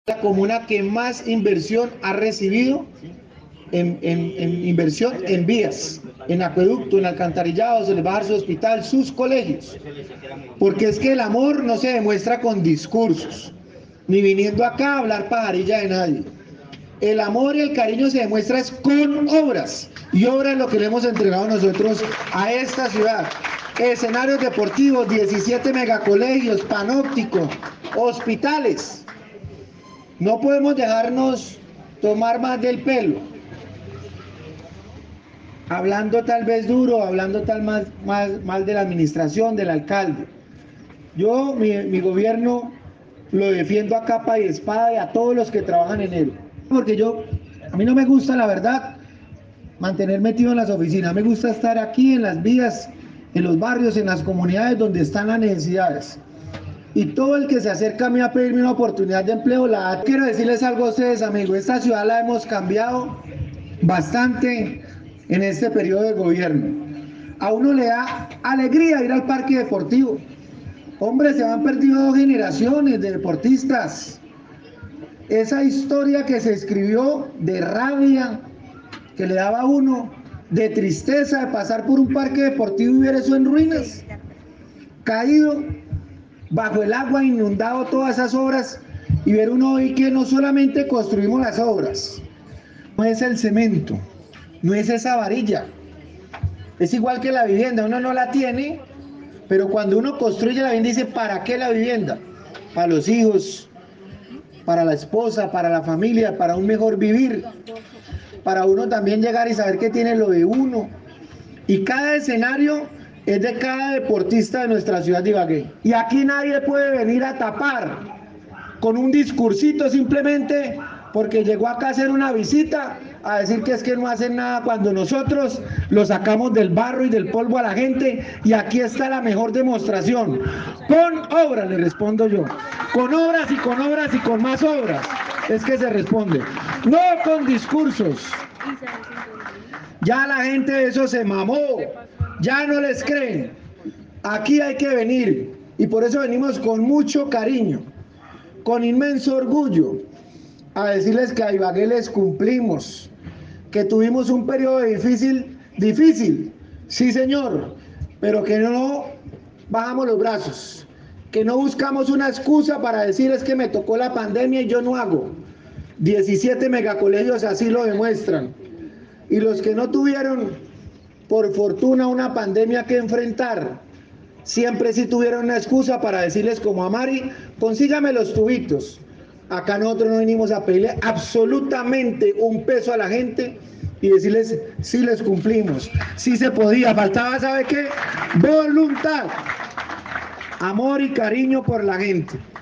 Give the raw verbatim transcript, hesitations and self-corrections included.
La comuna que más inversión ha recibido en, en, en inversión en vías, en acueducto, en alcantarillado, se les va a dar su hospital, sus colegios. Porque es que el amor no se demuestra con discursos, ni viniendo acá a hablar pajarilla de nadie. El amor y el cariño se demuestra es con obras, y obras es lo que le hemos entregado nosotros a esta ciudad. Escenarios deportivos, diecisiete megacolegios, panóptico, hospitales. No podemos dejarnos tomar más del pelo, hablando tal vez duro, hablando tal más, más, mal de la administración, del alcalde. Yo, mi, mi gobierno, lo defiendo a capa y espada y a todos los que trabajan en él. Porque yo, a mí no me gusta, la verdad, mantener metido en las oficinas. Me gusta estar aquí en las vías, en los barrios, en las comunidades donde están las necesidades. Y todo el que se acerca a mí a pedirme una oportunidad de empleo, la quiero decirles algo a ustedes, amigos. Esta ciudad la hemos cambiado bastante en este periodo de gobierno. A uno le da alegría ir al parque deportivo. Hombre, se han perdido dos generaciones de deportistas. Esa historia que se escribió de rabia que le daba a uno, de tristeza de pasar por un parque deportivo y ver eso en ruinas, caído bajo el agua, inundado todas esas obras, y ver uno hoy que no solamente construimos las obras, no es el cemento, no es esa varilla, es igual que la vivienda, uno no la tiene, pero cuando uno construye la vivienda dice, ¿para qué la vivienda? Para los hijos, para la esposa, para la familia, para un mejor vivir, para uno también llegar y saber que tiene lo de uno. Y cada escenario es de cada deportista de nuestra ciudad de Ibagué. Y aquí nadie puede venir a tapar con un discursito simplemente porque llegó acá a hacer una visita a decir que es que no hacen nada cuando nosotros lo sacamos del barro y del polvo a la gente, y aquí está la mejor demostración. Con obras, le respondo yo. Con obras y con obras y con más obras es que se responde. No con discursos. Ya la gente de eso se mamó. Ya no les creen. Aquí hay que venir. Y por eso venimos con mucho cariño, con inmenso orgullo, a decirles que a Ibagué les cumplimos, que tuvimos un periodo difícil, difícil, sí señor, pero que no bajamos los brazos, que no buscamos una excusa para decir es que me tocó la pandemia y yo no hago. diecisiete megacolegios así lo demuestran. Y los que no tuvieron, por fortuna, una pandemia que enfrentar, siempre sí tuvieron una excusa para decirles como a Mari, consígame los tubitos. Acá nosotros no venimos a pedirle absolutamente un peso a la gente y decirles, sí les cumplimos, sí se podía, faltaba, ¿sabe qué? Voluntad, amor y cariño por la gente.